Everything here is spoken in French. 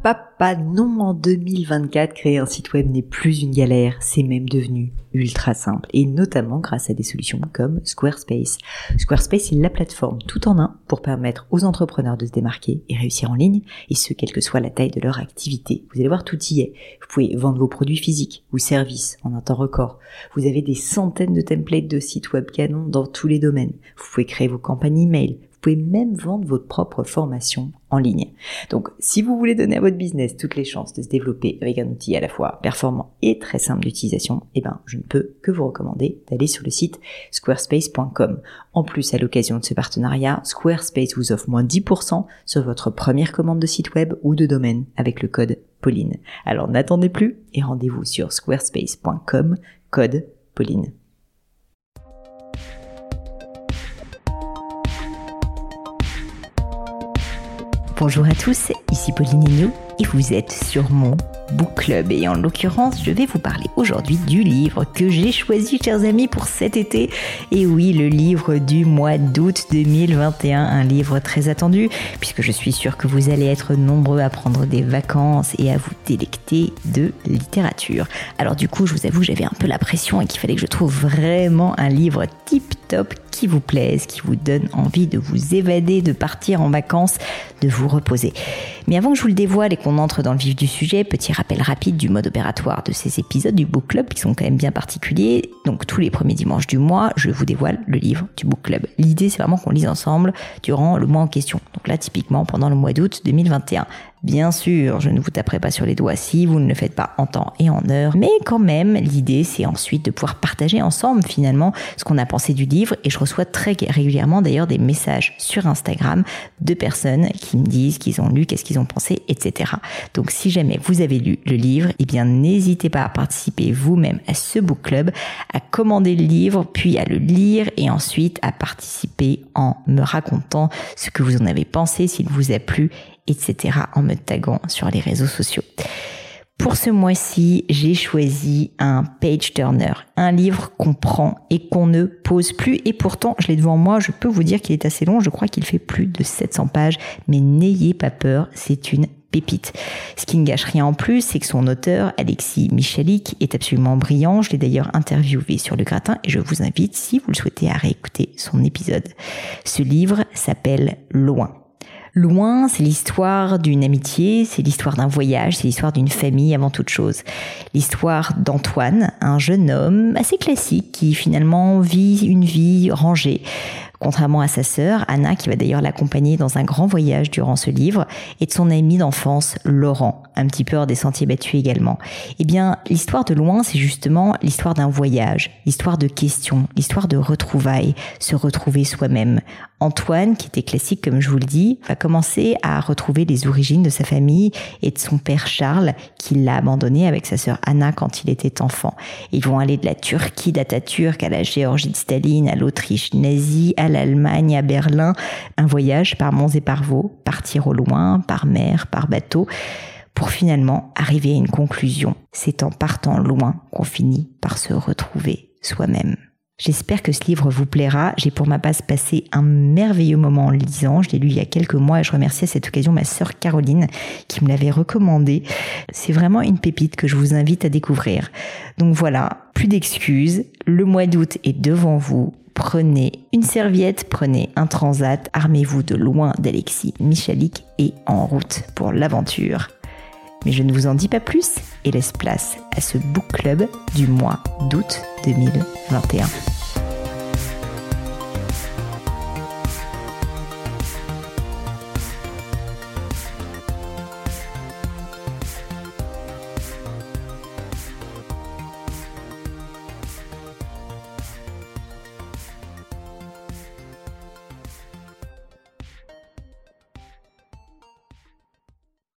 papa, non, en 2024, créer un site web n'est plus une galère, c'est même devenu ultra simple, et notamment grâce à des solutions comme Squarespace. Squarespace est la plateforme tout en un pour permettre aux entrepreneurs de se démarquer et réussir en ligne, et ce, quelle que soit la taille de leur activité. Vous allez voir, tout y est. Vous pouvez vendre vos produits physiques ou services en un temps record. Vous avez des centaines de templates de sites web canons dans tous les domaines. Vous pouvez créer vos campagnes email. Vous pouvez même vendre votre propre formation en ligne. Donc, si vous voulez donner à votre business toutes les chances de se développer avec un outil à la fois performant et très simple d'utilisation, je ne peux que vous recommander d'aller sur le site squarespace.com. En plus, à l'occasion de ce partenariat, Squarespace vous offre moins 10% sur votre première commande de site web ou de domaine avec le code Pauline. Alors, n'attendez plus et rendez-vous sur squarespace.com, code Pauline. Bonjour à tous, ici Pauline Agneau et vous êtes sur mon Book Club. Et en l'occurrence, je vais vous parler aujourd'hui du livre que j'ai choisi, chers amis, pour cet été. Et oui, le livre du mois d'août 2021, un livre très attendu, puisque je suis sûre que vous allez être nombreux à prendre des vacances et à vous délecter de littérature. Alors du coup, je vous avoue, j'avais un peu la pression et qu'il fallait que je trouve vraiment un livre tip-top qui vous plaise, qui vous donne envie de vous évader, de partir en vacances, de vous reposer. Mais avant que je vous le dévoile et qu'on entre dans le vif du sujet, petit rappel rapide du mode opératoire de ces épisodes du Book Club qui sont quand même bien particuliers. Donc tous les premiers dimanches du mois, je vous dévoile le livre du Book Club. L'idée, c'est vraiment qu'on lise ensemble durant le mois en question. Donc là, typiquement, pendant le mois d'août 2021. Bien sûr, je ne vous taperai pas sur les doigts si vous ne le faites pas en temps et en heure, mais quand même, l'idée, c'est ensuite de pouvoir partager ensemble, finalement, ce qu'on a pensé du livre, et je reçois très régulièrement, d'ailleurs, des messages sur Instagram de personnes qui me disent qu'ils ont lu, qu'est-ce qu'ils ont pensé, etc. Donc, si jamais vous avez lu le livre, n'hésitez pas à participer vous-même à ce book club, à commander le livre, puis à le lire, et ensuite à participer en me racontant ce que vous en avez pensé, s'il vous a plu, etc. en me taguant sur les réseaux sociaux. Pour ce mois-ci, j'ai choisi un page turner, un livre qu'on prend et qu'on ne pose plus. Et pourtant, je l'ai devant moi, je peux vous dire qu'il est assez long, je crois qu'il fait plus de 700 pages, mais n'ayez pas peur, c'est une pépite. Ce qui ne gâche rien en plus, c'est que son auteur, Alexis Michalik, est absolument brillant. Je l'ai d'ailleurs interviewé sur Le Gratin et je vous invite, si vous le souhaitez, à réécouter son épisode. Ce livre s'appelle Loin. Loin, c'est l'histoire d'une amitié, c'est l'histoire d'un voyage, c'est l'histoire d'une famille avant toute chose. L'histoire d'Antoine, un jeune homme assez classique qui finalement vit une vie rangée. Contrairement à sa sœur, Anna, qui va d'ailleurs l'accompagner dans un grand voyage durant ce livre, et de son ami d'enfance, Laurent, un petit peu hors des sentiers battus également. L'histoire de Loin, c'est justement l'histoire d'un voyage, l'histoire de questions, l'histoire de retrouvailles, se retrouver soi-même. Antoine, qui était classique comme je vous le dis, va commencer à retrouver les origines de sa famille et de son père Charles, qui l'a abandonné avec sa sœur Anna quand il était enfant. Ils vont aller de la Turquie d'Atatürk à la Géorgie de Staline, à l'Autriche nazie, à l'Allemagne, à Berlin. Un voyage par monts et par vaux, partir au loin, par mer, par bateau, pour finalement arriver à une conclusion. C'est en partant loin qu'on finit par se retrouver soi-même. J'espère que ce livre vous plaira. J'ai pour ma part passé un merveilleux moment en le lisant. Je l'ai lu il y a quelques mois et je remercie à cette occasion ma sœur Caroline qui me l'avait recommandé. C'est vraiment une pépite que je vous invite à découvrir. Donc voilà, plus d'excuses. Le mois d'août est devant vous. Prenez une serviette, prenez un transat, armez-vous de Loin d'Alexis Michalik et en route pour l'aventure. Mais je ne vous en dis pas plus et laisse place à ce book club du mois d'août 2021.